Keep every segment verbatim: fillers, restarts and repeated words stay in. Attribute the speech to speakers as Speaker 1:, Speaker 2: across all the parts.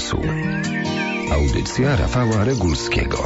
Speaker 1: lasu. Audycja Rafała Regulskiego.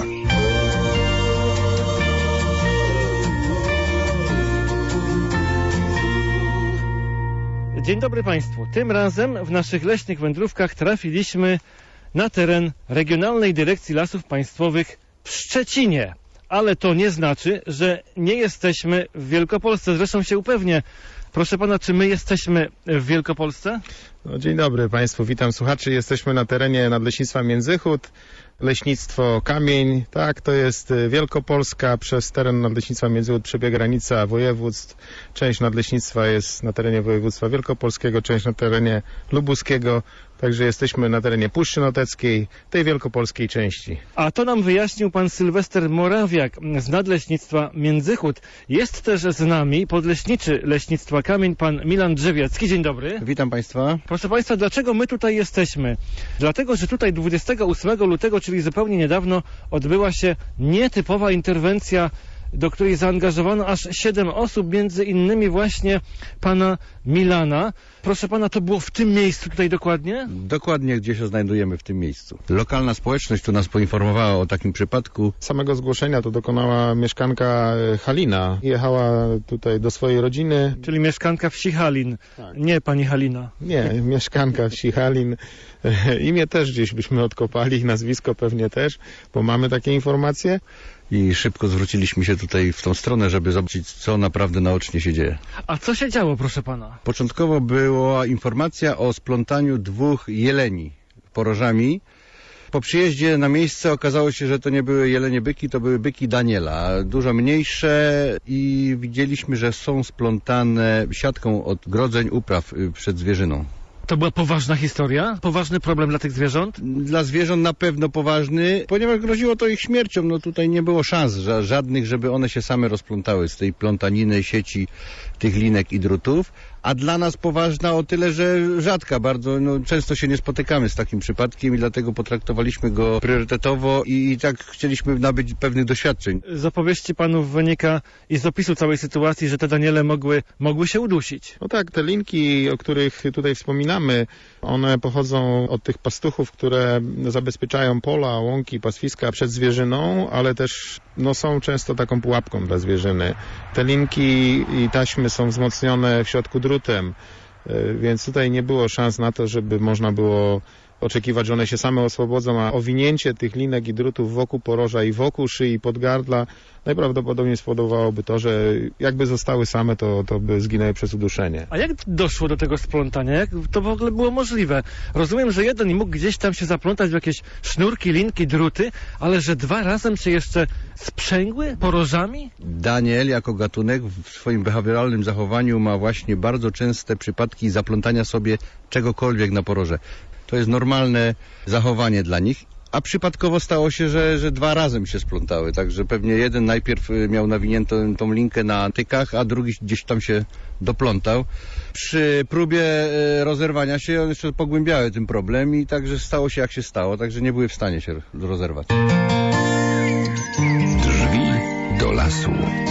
Speaker 2: Dzień dobry Państwu. Tym razem w naszych leśnych wędrówkach trafiliśmy na teren Regionalnej Dyrekcji Lasów Państwowych w Szczecinie. Ale to nie znaczy, że nie jesteśmy w Wielkopolsce. Zresztą się upewnię. Proszę pana, czy my jesteśmy w Wielkopolsce?
Speaker 3: No, dzień dobry Państwu, witam słuchaczy. Jesteśmy na terenie Nadleśnictwa Międzychód, Leśnictwo Kamień. Tak, to jest Wielkopolska. Przez teren Nadleśnictwa Międzychód przebiega granica województw. Część Nadleśnictwa jest na terenie województwa wielkopolskiego, część na terenie lubuskiego. Także jesteśmy na terenie Puszczy Noteckiej, tej wielkopolskiej części.
Speaker 2: A to nam wyjaśnił pan Sylwester Morawiak z Nadleśnictwa Międzychód. Jest też z nami podleśniczy Leśnictwa Kamień, pan Milan Drzewiecki. Dzień dobry.
Speaker 4: Witam Państwa.
Speaker 2: Proszę Państwa, dlaczego my tutaj jesteśmy? Dlatego, że tutaj dwudziestego ósmego lutego, czyli zupełnie niedawno, odbyła się nietypowa interwencja, do której zaangażowano aż siedem osób, między innymi właśnie pana Milana. Proszę pana, to było w tym miejscu tutaj dokładnie?
Speaker 4: Dokładnie, gdzie się znajdujemy w tym miejscu. Lokalna społeczność tu nas poinformowała o takim przypadku.
Speaker 3: Samego zgłoszenia to dokonała mieszkanka Halina. Jechała tutaj do swojej rodziny.
Speaker 2: Czyli mieszkanka wsi Halin, tak. Nie pani Halina.
Speaker 3: Nie, mieszkanka wsi Halin. Imię też gdzieś byśmy odkopali, nazwisko pewnie też, bo mamy takie informacje.
Speaker 4: I szybko zwróciliśmy się tutaj w tą stronę, żeby zobaczyć, co naprawdę naocznie się dzieje.
Speaker 2: A co się działo, proszę pana?
Speaker 4: Początkowo była informacja o splątaniu dwóch jeleni porożami. Po przyjeździe na miejsce okazało się, że to nie były jelenie byki, to były byki Daniela, dużo mniejsze, i widzieliśmy, że są splątane siatką odgrodzeń upraw przed zwierzyną.
Speaker 2: To była poważna historia? Poważny problem dla tych zwierząt?
Speaker 4: Dla zwierząt na pewno poważny, ponieważ groziło to ich śmiercią. No tutaj nie było szans żadnych, żeby one się same rozplątały z tej plątaniny, sieci, tych linek i drutów. A dla nas poważna o tyle, że rzadka bardzo. No, często się nie spotykamy z takim przypadkiem i dlatego potraktowaliśmy go priorytetowo i, i tak chcieliśmy nabyć pewnych doświadczeń.
Speaker 2: Z opowieści panów wynika i z opisu całej sytuacji, że te Daniele mogły, mogły się udusić.
Speaker 3: No tak, te linki, o których tutaj wspominamy, one pochodzą od tych pastuchów, które zabezpieczają pola, łąki, pastwiska przed zwierzyną, ale też no, są często taką pułapką dla zwierzyny. Te linki i taśmy są wzmocnione w środku drutem, więc tutaj nie było szans na to, żeby można było oczekiwać, że one się same oswobodzą, a owinięcie tych linek i drutów wokół poroża i wokół szyi, podgardla najprawdopodobniej spowodowałoby to, że jakby zostały same, to, to by zginęły przez uduszenie.
Speaker 2: A jak doszło do tego splątania? Jak to w ogóle było możliwe? Rozumiem, że jeden mógł gdzieś tam się zaplątać w jakieś sznurki, linki, druty, ale że dwa razem się jeszcze sprzęgły porożami?
Speaker 4: Daniel jako gatunek w swoim behawioralnym zachowaniu ma właśnie bardzo częste przypadki zaplątania sobie czegokolwiek na poroże. To jest normalne zachowanie dla nich, a przypadkowo stało się, że, że dwa razem się splątały, także pewnie jeden najpierw miał nawiniętą tą linkę na tykach, a drugi gdzieś tam się doplątał. Przy próbie rozerwania się one jeszcze pogłębiały ten problem i także stało się jak się stało, także nie były w stanie się rozerwać.
Speaker 1: Drzwi do lasu.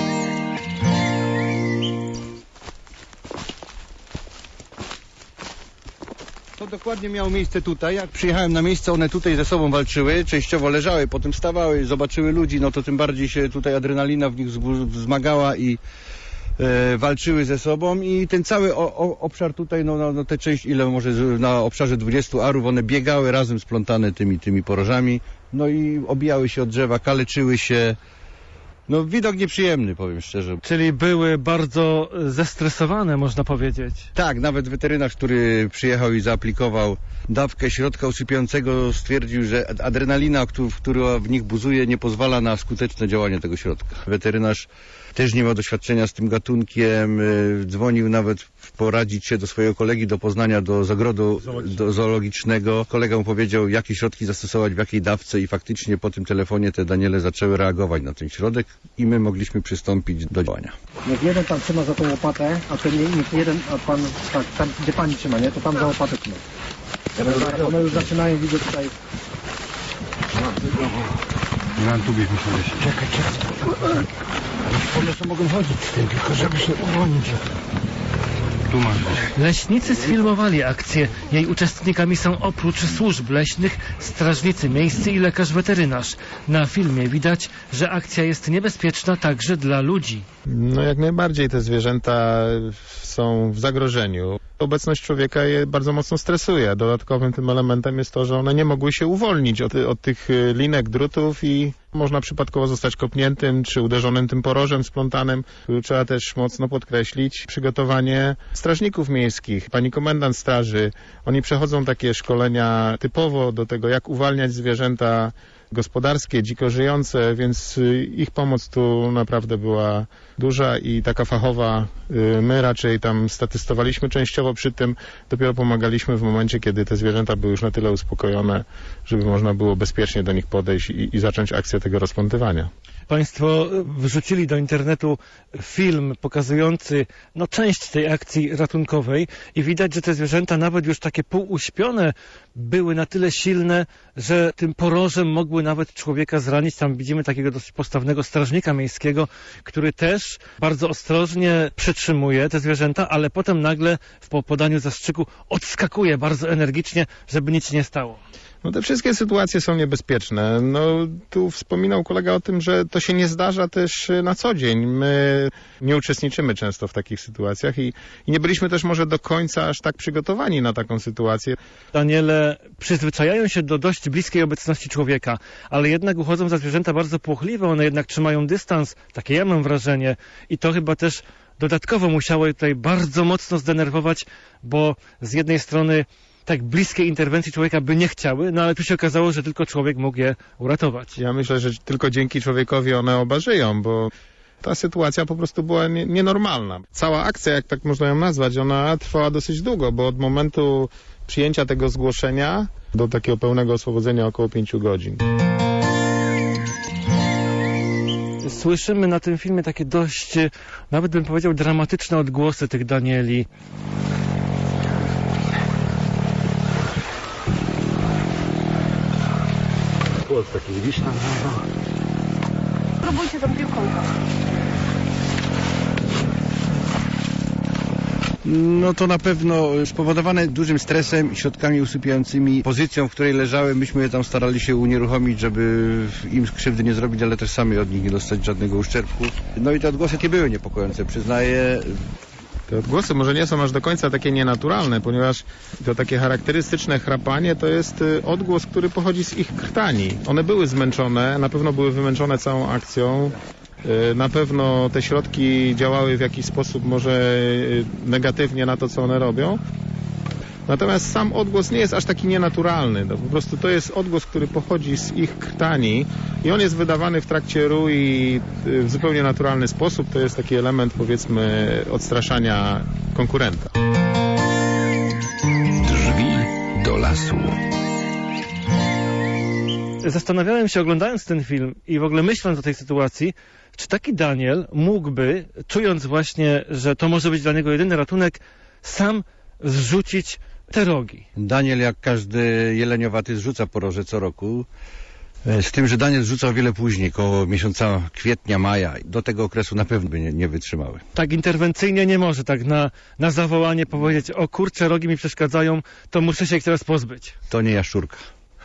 Speaker 4: To dokładnie miało miejsce tutaj. Jak przyjechałem na miejsce, one tutaj ze sobą walczyły, częściowo leżały, potem wstawały, zobaczyły ludzi, no to tym bardziej się tutaj adrenalina w nich wzmagała i e, walczyły ze sobą i ten cały o, o, obszar tutaj, no, no, no te część, ile może na obszarze dwudziestu arów, one biegały razem splątane tymi, tymi porożami, no i obijały się od drzewa, kaleczyły się. No widok nieprzyjemny, powiem szczerze.
Speaker 2: Czyli były bardzo zestresowane, można powiedzieć.
Speaker 4: Tak, nawet weterynarz, który przyjechał i zaaplikował dawkę środka usypiającego, stwierdził, że adrenalina, która w nich buzuje, nie pozwala na skuteczne działanie tego środka. Weterynarz też nie ma doświadczenia z tym gatunkiem, dzwonił nawet poradzić się do swojego kolegi do Poznania, do zagrodu do zoologicznego. Kolega mu powiedział, jakie środki zastosować, w jakiej dawce i faktycznie po tym telefonie te Daniele zaczęły reagować na ten środek i my mogliśmy przystąpić do działania.
Speaker 5: Niech jeden tam trzyma za tą łopatę, a ten niech jeden, a pan, tak, tam gdzie pani trzyma, nie? To tam za łopatę trzyma. One już zaczynają, widzę tutaj.
Speaker 6: Nie mam tu bieg, muszę lecieć. Czekaj, czekaj. One to mogą chodzić z tym, tylko żeby się uwolnić. Tu masz być.
Speaker 2: Leśnicy sfilmowali akcję. Jej uczestnikami są oprócz służb leśnych strażnicy miejscy i lekarz weterynarz. Na filmie widać, że akcja jest niebezpieczna także dla ludzi.
Speaker 3: No jak najbardziej te zwierzęta są w zagrożeniu. Obecność człowieka je bardzo mocno stresuje. Dodatkowym tym elementem jest to, że one nie mogły się uwolnić od, od tych linek, drutów i można przypadkowo zostać kopniętym czy uderzonym tym porożem splątanym. Trzeba też mocno podkreślić przygotowanie strażników miejskich. Pani komendant straży, oni przechodzą takie szkolenia typowo do tego, jak uwalniać zwierzęta gospodarskie, dziko żyjące, więc ich pomoc tu naprawdę była duża i taka fachowa. My raczej tam statystowaliśmy częściowo przy tym, dopiero pomagaliśmy w momencie, kiedy te zwierzęta były już na tyle uspokojone, żeby można było bezpiecznie do nich podejść i, i zacząć akcję tego rozplątywania.
Speaker 2: Państwo wrzucili do internetu film pokazujący no, część tej akcji ratunkowej i widać, że te zwierzęta nawet już takie półuśpione były na tyle silne, że tym porożem mogły nawet człowieka zranić. Tam widzimy takiego dosyć postawnego strażnika miejskiego, który też bardzo ostrożnie przytrzymuje te zwierzęta, ale potem nagle w podaniu zastrzyku odskakuje bardzo energicznie, żeby nic się nie stało.
Speaker 3: No te wszystkie sytuacje są niebezpieczne. No tu wspominał kolega o tym, że to się nie zdarza też na co dzień. My nie uczestniczymy często w takich sytuacjach i, i nie byliśmy też może do końca aż tak przygotowani na taką sytuację.
Speaker 2: Daniele przyzwyczajają się do dość bliskiej obecności człowieka, ale jednak uchodzą za zwierzęta bardzo płochliwe, one jednak trzymają dystans, takie ja mam wrażenie i to chyba też dodatkowo musiało je tutaj bardzo mocno zdenerwować, bo z jednej strony tak bliskiej interwencji człowieka by nie chciały, no ale tu się okazało, że tylko człowiek mógł je uratować.
Speaker 3: Ja myślę, że tylko dzięki człowiekowi one oba żyją, bo ta sytuacja po prostu była nie, nienormalna. Cała akcja, jak tak można ją nazwać, ona trwała dosyć długo, bo od momentu przyjęcia tego zgłoszenia do takiego pełnego oswobodzenia około pięciu godzin.
Speaker 2: Słyszymy na tym filmie takie dość, nawet bym powiedział, dramatyczne odgłosy tych Danieli.
Speaker 6: Płot taki widzisz tam.
Speaker 7: Spróbujcie tą piłką.
Speaker 4: No to na pewno spowodowane dużym stresem, środkami usypiającymi, pozycją, w której leżały. Myśmy tam starali się unieruchomić, żeby im krzywdy nie zrobić, ale też sami od nich nie dostać żadnego uszczerbku. No i te odgłosy nie były niepokojące, przyznaję.
Speaker 3: Te odgłosy może nie są aż do końca takie nienaturalne, ponieważ to takie charakterystyczne chrapanie to jest odgłos, który pochodzi z ich krtani. One były zmęczone, na pewno były wymęczone całą akcją. Na pewno te środki działały w jakiś sposób może negatywnie na to, co one robią. Natomiast sam odgłos nie jest aż taki nienaturalny. No, po prostu to jest odgłos, który pochodzi z ich krtani i on jest wydawany w trakcie rui w zupełnie naturalny sposób. To jest taki element, powiedzmy, odstraszania konkurenta.
Speaker 1: Drzwi do lasu.
Speaker 2: Zastanawiałem się, oglądając ten film i w ogóle myśląc o tej sytuacji, czy taki Daniel mógłby, czując właśnie, że to może być dla niego jedyny ratunek, sam zrzucić te rogi.
Speaker 4: Daniel, jak każdy jeleniowaty, zrzuca poroże co roku. Z tym, że Daniel zrzuca o wiele później, koło miesiąca kwietnia, maja. Do tego okresu na pewno by nie, nie wytrzymały.
Speaker 2: Tak interwencyjnie nie może, tak na, na zawołanie powiedzieć: o kurczę, rogi mi przeszkadzają, to muszę się ich teraz pozbyć.
Speaker 4: To nie jaszczurka.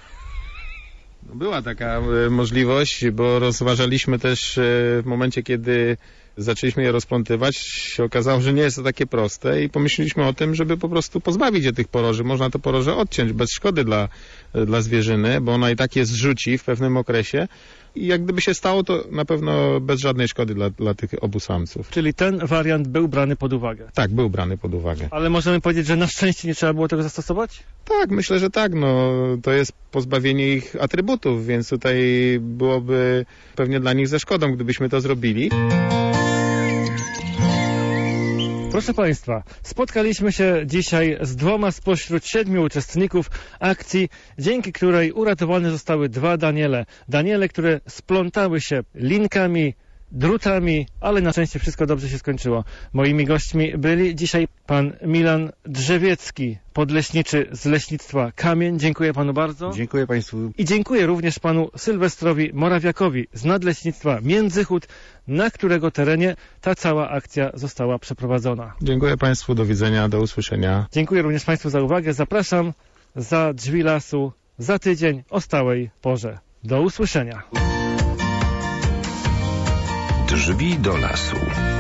Speaker 3: Była taka możliwość, bo rozważaliśmy też w momencie, kiedy zaczęliśmy je rozplątywać, się okazało, że nie jest to takie proste i pomyśleliśmy o tym, żeby po prostu pozbawić je tych poroży. Można to poroże odciąć bez szkody dla, dla zwierzyny, bo ona i tak je zrzuci w pewnym okresie i jak gdyby się stało, to na pewno bez żadnej szkody dla, dla tych obu samców.
Speaker 2: Czyli ten wariant był brany pod uwagę.
Speaker 3: Tak, był brany pod uwagę.
Speaker 2: Ale możemy powiedzieć, że na szczęście nie trzeba było tego zastosować?
Speaker 3: Tak, myślę, że tak. No, to jest pozbawienie ich atrybutów, więc tutaj byłoby pewnie dla nich ze szkodą, gdybyśmy to zrobili.
Speaker 2: Proszę Państwa, spotkaliśmy się dzisiaj z dwoma spośród siedmiu uczestników akcji, dzięki której uratowane zostały dwa Daniele. Daniele, które splątały się linkami drutami, ale na szczęście wszystko dobrze się skończyło. Moimi gośćmi byli dzisiaj pan Milan Drzewiecki, podleśniczy z leśnictwa Kamień. Dziękuję panu bardzo.
Speaker 4: Dziękuję państwu.
Speaker 2: I dziękuję również panu Sylwestrowi Morawiakowi z Nadleśnictwa Międzychód, na którego terenie ta cała akcja została przeprowadzona.
Speaker 3: Dziękuję państwu, do widzenia, do usłyszenia.
Speaker 2: Dziękuję również państwu za uwagę. Zapraszam za drzwi lasu za tydzień o stałej porze. Do usłyszenia.
Speaker 1: Drzwi do lasu.